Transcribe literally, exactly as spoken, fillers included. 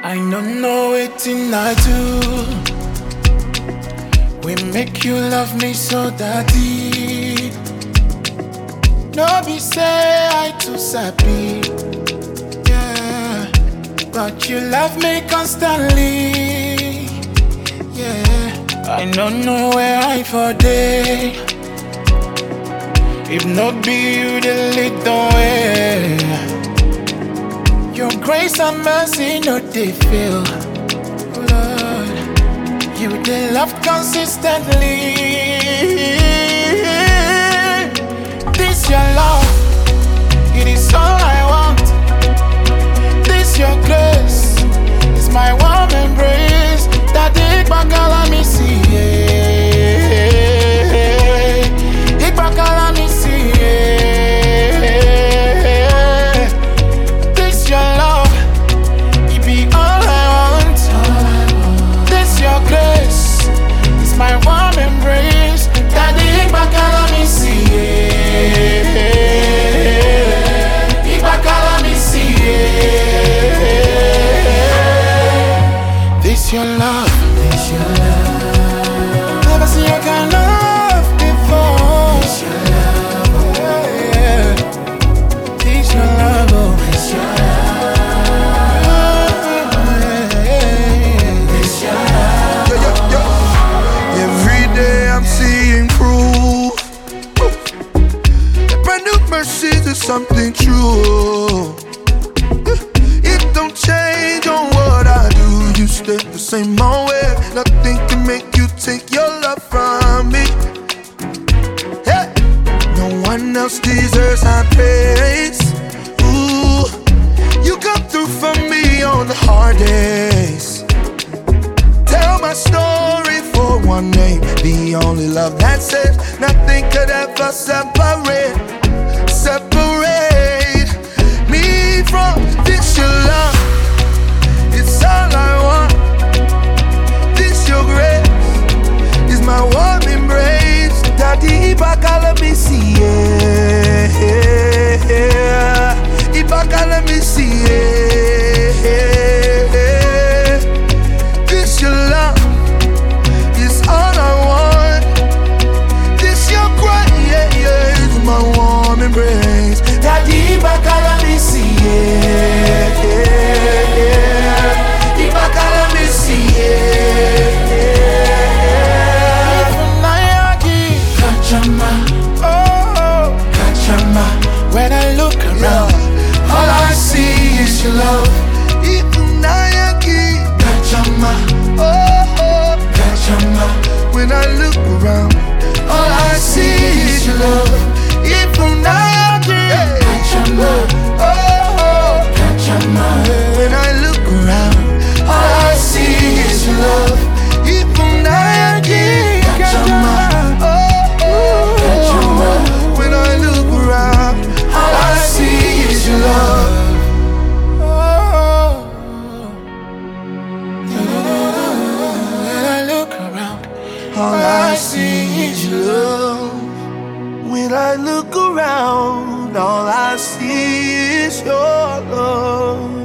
I don't know wetin I do. We make you love me so daddy. No be say I too sabi, yeah. But you love me constantly, yeah. I don't know where I for day. If not be you, the lead the way. Your grace and mercy, no they fail. Lord, you they love consistently. This your love, it is all I want. This your grace, it's my warm embrace. That dig back all me see, dig back all me see. This your love, it be all I want. This your grace, it's my warm embrace. That dig back all me see, dig back all me see. This your love. This your love. Never seen your kind of love before. This your love, oh. Yeah, yeah. This your love, oh. This your love, oh, yeah. This your love, yo, yo, yo. Every day I'm seeing proof. The brand new mercies is something true. It don't change on what I do. You stay the same old way. Nothing can make you take your love from me. Hey, no one else deserves my praise. Ooh, you come through for me on the hard days. Tell my story for one name. The only love that saves. Nothing could ever separate. Separate me from this your love. It's all I want. This your grace is my warm embrace. Daddy, Ibaka, let me see it. Ibaka, let me see it. This your love is all I want. This your grace, yeah, yeah, is my warm embrace. Daddy, Ibaka, let me see it. Ibaka, let me see it. Kachama, oh, Kachama. When I look around, all I see is your love. Ifunayaki, Kachama, oh, oh, Kachama. when I look around, All I see is your love. Ifunayaki, Kachama, oh, oh, Kachama. when I look around, All I see is your love. Ifunayaki, Kachama, oh, Kachama. oh, when I look around, All I see is your love. Oh, when I look around, all I see is your love. When I look around, all I see is your love.